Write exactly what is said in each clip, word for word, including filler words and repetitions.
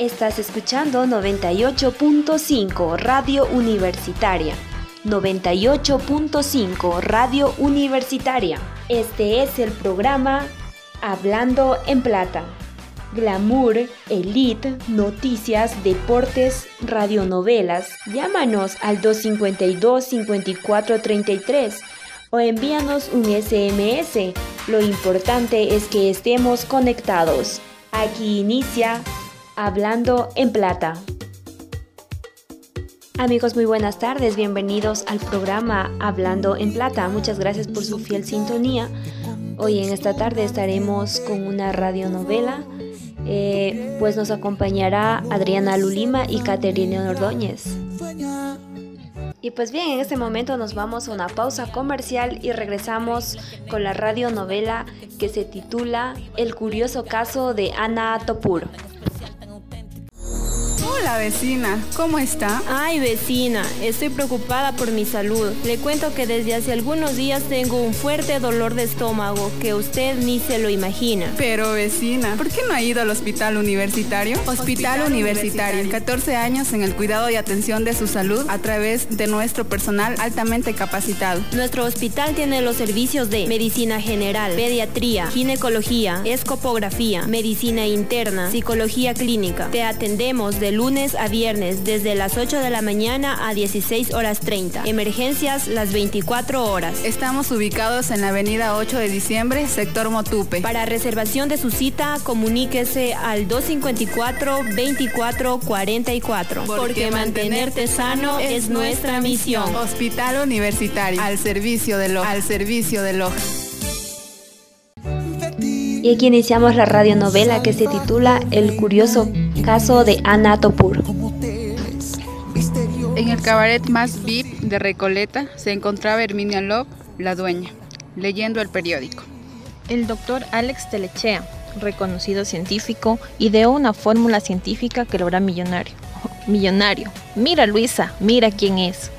Estás escuchando noventa y ocho punto cinco Radio Universitaria. noventa y ocho punto cinco Radio Universitaria. Este es el programa Hablando en Plata. Glamour, Elite, noticias, deportes, radionovelas. Llámanos al dos cinco dos, cinco cuatro tres tres o envíanos un ese eme ese. Lo importante es que estemos conectados. Aquí inicia Hablando en Plata. Amigos, muy buenas tardes. Bienvenidos al programa Hablando en Plata. Muchas gracias por su fiel sintonía. Hoy en esta tarde estaremos con una radionovela. Eh, pues nos acompañará Adriana Lulima y Caterina Ordóñez. Y pues bien, en este momento nos vamos a una pausa comercial y regresamos con la radionovela que se titula El curioso caso de Ana Topur. Hola vecina, ¿cómo está? Ay vecina, estoy preocupada por mi salud. Le cuento que desde hace algunos días tengo un fuerte dolor de estómago que usted ni se lo imagina. Pero vecina, ¿por qué no ha ido al hospital universitario? Hospital, hospital Universitario, catorce años en el cuidado y atención de su salud a través de nuestro personal altamente capacitado. Nuestro hospital tiene los servicios de medicina general, pediatría, ginecología, escopografía, medicina interna, psicología clínica. Te atendemos de lunes a viernes desde las ocho de la mañana a dieciséis horas treinta. Emergencias las veinticuatro horas. Estamos ubicados en la avenida ocho de diciembre, sector Motupe. Para reservación de su cita, comuníquese al dos cinco cuatro, veinticuatro cuarenta y cuatro. Porque, Porque mantenerte sano es nuestra misión. Hospital Universitario, al servicio de lo, al servicio de lo. Y aquí iniciamos la radionovela que se titula El curioso caso de Ana Topur. En el cabaret más V I P de Recoleta se encontraba Herminia Love, la dueña, leyendo el periódico. El doctor Alex Telechea, reconocido científico, ideó una fórmula científica que lo hará millonario. Millonario. Mira Luisa, mira quién es.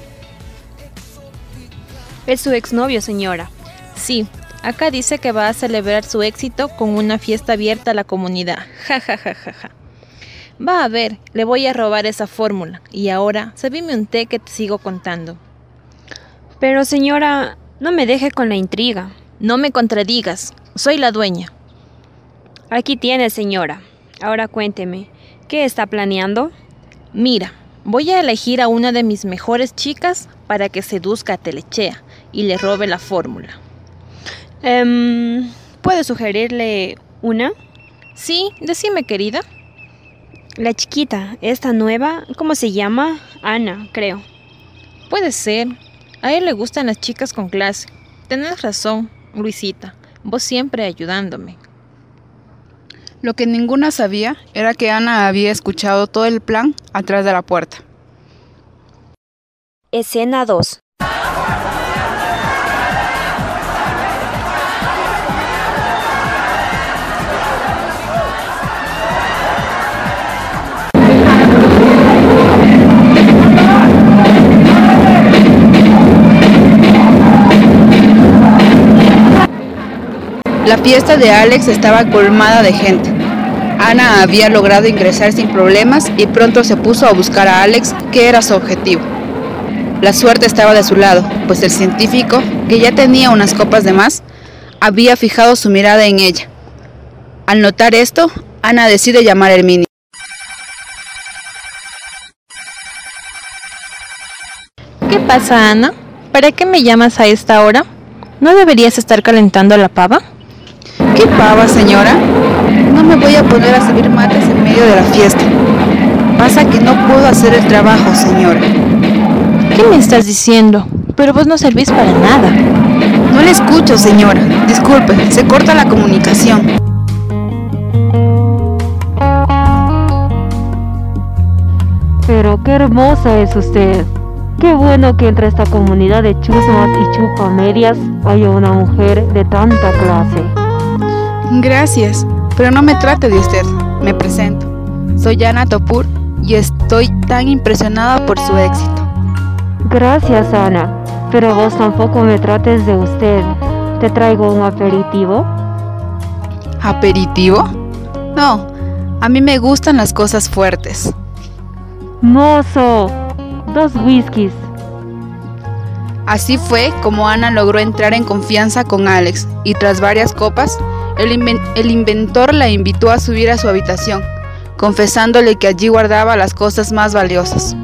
Es su exnovio, señora. Sí. Acá dice que va a celebrar su éxito con una fiesta abierta a la comunidad. Ja, ja, ja, ja, ja. Va a ver, le voy a robar esa fórmula. Y ahora, servime un té que te sigo contando. Pero señora, no me deje con la intriga. No me contradigas, soy la dueña. Aquí tiene, señora. Ahora cuénteme, ¿qué está planeando? Mira, voy a elegir a una de mis mejores chicas para que seduzca a Telechea y le robe la fórmula. Um, ¿Puedo sugerirle una? Sí, decime, querida. La chiquita, esta nueva, ¿cómo se llama? Ana, creo. Puede ser. A él le gustan las chicas con clase. Tenés razón, Luisita. Vos siempre ayudándome. Lo que ninguna sabía era que Ana había escuchado todo el plan atrás de la puerta. Escena dos. La fiesta de Alex estaba colmada de gente. Ana había logrado ingresar sin problemas y pronto se puso a buscar a Alex, que era su objetivo. La suerte estaba de su lado, pues el científico, que ya tenía unas copas de más, había fijado su mirada en ella. Al notar esto, Ana decide llamar a Herminia. ¿Qué pasa, Ana? ¿Para qué me llamas a esta hora? ¿No deberías estar calentando la pava? ¿Qué pava, señora? No me voy a poner a servir mates en medio de la fiesta. Pasa que no puedo hacer el trabajo, señora. ¿Qué me estás diciendo? Pero vos no servís para nada. No le escucho, señora. Disculpe, se corta la comunicación. Pero qué hermosa es usted. Qué bueno que entre esta comunidad de chusmas y chupamedias haya una mujer de tanta clase. Gracias, pero no me trate de usted. Me presento. Soy Ana Topur y estoy tan impresionada por su éxito. Gracias, Ana, pero vos tampoco me trates de usted. ¿Te traigo un aperitivo? ¿Aperitivo? No, A mí me gustan las cosas fuertes. Mozo, dos whiskies. Así fue como Ana logró entrar en confianza con Alex, y tras varias copas, el, inven- el inventor la invitó a subir a su habitación, confesándole que allí guardaba las cosas más valiosas.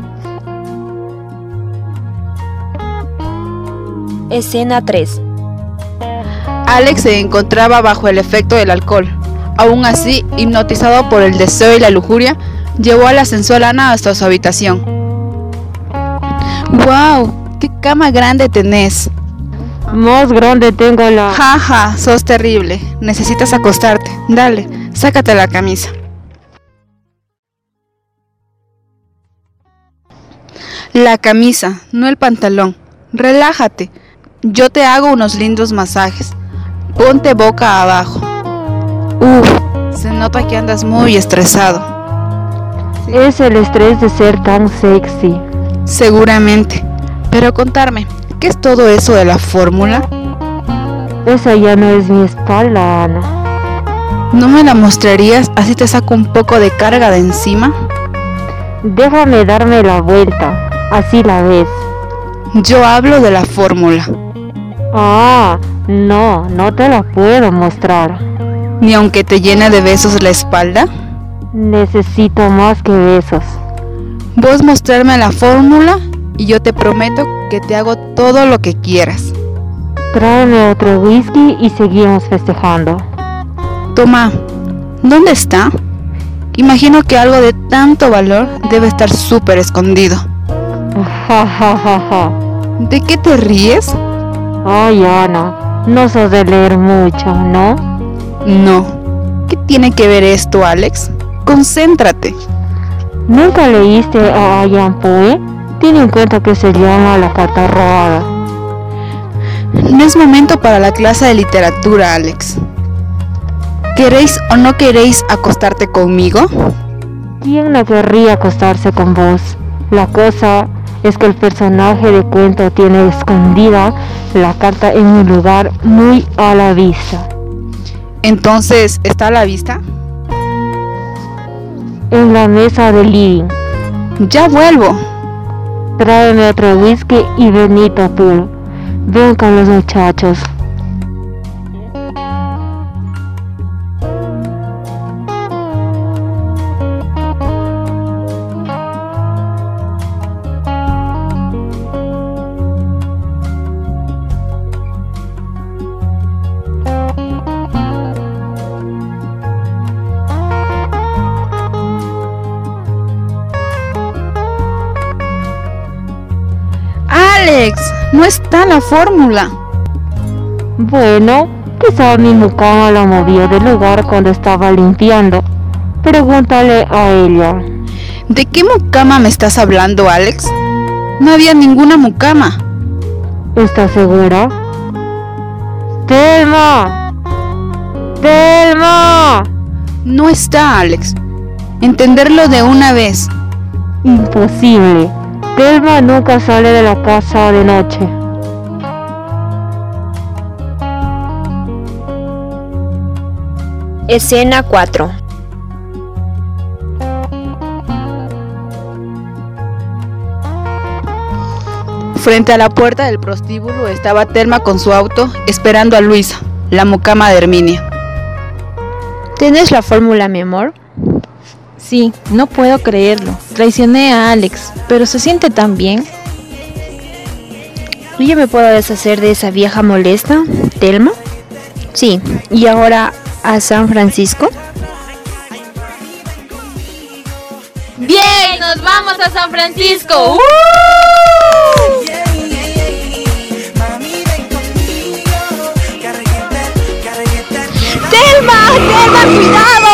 Escena tres. Alex se encontraba bajo el efecto del alcohol. Aún así, hipnotizado por el deseo y la lujuria, llevó al ascensor a Ana hasta su habitación. ¡Wow! ¡Qué cama grande tenés! Más grande tengo la... Jaja, sos terrible. Necesitas acostarte. Dale, sácate la camisa. La camisa, no el pantalón. Relájate. Yo te hago unos lindos masajes. Ponte boca abajo. Uf, se nota que andas muy estresado. Es el estrés de ser tan sexy. Seguramente. Pero contarme, ¿qué es todo eso de la fórmula? Esa ya no es mi espalda, Ana. ¿No me la mostrarías? Así te saco un poco de carga de encima. Déjame darme la vuelta, así la ves. Yo hablo de la fórmula. Ah, no, no te la puedo mostrar. Ni aunque te llene de besos la espalda. Necesito más que besos. Vos mostrarme la fórmula y yo te prometo que te hago todo lo que quieras. Tráeme otro whisky y seguimos festejando. Toma, ¿dónde está? Imagino que algo de tanto valor debe estar súper escondido. Ja, ja, ja, ja. ¿De qué te ríes? Ay, Ana, no sos de leer mucho, ¿no? No. ¿Qué tiene que ver esto, Alex? Concéntrate. ¿Nunca leíste a Allan Poe? Tiene en cuenta que se llama La carta robada. No es momento para la clase de literatura, Alex. ¿Queréis o no queréis acostarte conmigo? ¿Quién no querría acostarse con vos? La cosa es que el personaje de cuento tiene escondida la carta en un lugar muy a la vista. Entonces, ¿está a la vista? En la mesa del living. Ya vuelvo. Tráeme otro whisky y Benito puro. Ven con los muchachos. Alex, no está la fórmula. Bueno, quizá mi mucama la movió del lugar cuando estaba limpiando. Pregúntale a ella. ¿De qué mucama me estás hablando, Alex? No había ninguna mucama. ¿Estás segura? ¡Telma! ¡Telma! No está, Alex. Entenderlo de una vez. Imposible. Telma nunca sale de la casa de noche. Escena cuatro. Frente a la puerta del prostíbulo estaba Telma con su auto esperando a Luisa, la mucama de Herminia. ¿Tienes la fórmula, mi amor? Sí, no puedo creerlo. Traicioné a Alex, pero se siente tan bien. ¿Y yo me puedo deshacer de esa vieja molesta, Telma? Sí, ¿y ahora a San Francisco? ¡Bien! ¡Nos vamos a San Francisco! ¡Uh! ¡Telma! ¡Telma, cuidado!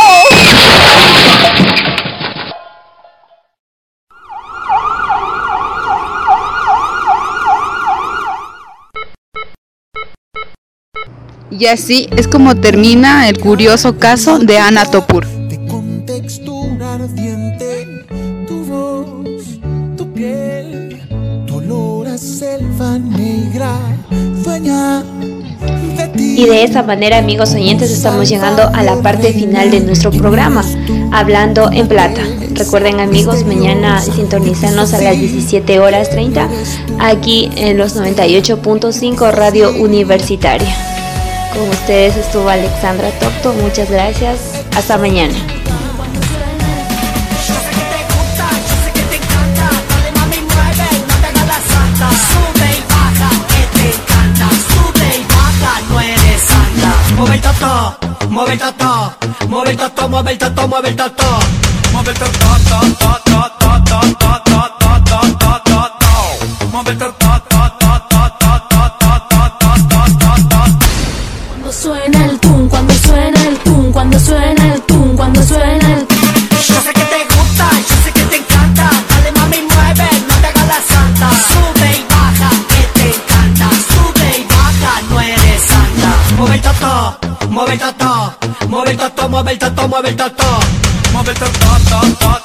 Y así es como termina el curioso caso de Ana Topur. De contextura ardiente, tu voz, tu piel, tu olor a selva negra, dueña de Y de esa manera, amigos oyentes, estamos llegando a la parte final de nuestro programa, Hablando en Plata. Recuerden, amigos, mañana sintonizarnos a las diecisiete horas treinta aquí en los noventa y ocho punto cinco Radio Universitaria. Con ustedes estuvo Alexandra Tocto. Muchas gracias. Hasta mañana. Mueve el toto, mueve el toto, mueve el toto, mueve el toto, mueve el toto, mueve el toto, toto, toto, toto, toto, toto, toto, toto, mueve el toto, toto, toto, toto, toto, toto. Cuando suena el tum, cuando suena el tum, cuando suena el tum, cuando suena el tum. Yo sé que te gusta, yo sé que te encanta, dale mami mueve, no te hagas la santa. Sube y baja, que te encanta, sube y baja, no eres santa. Mueve el toto. Mueve el toto, mueve el toto, mueve el toto, mueve el toto, mueve el toto, toto, toto.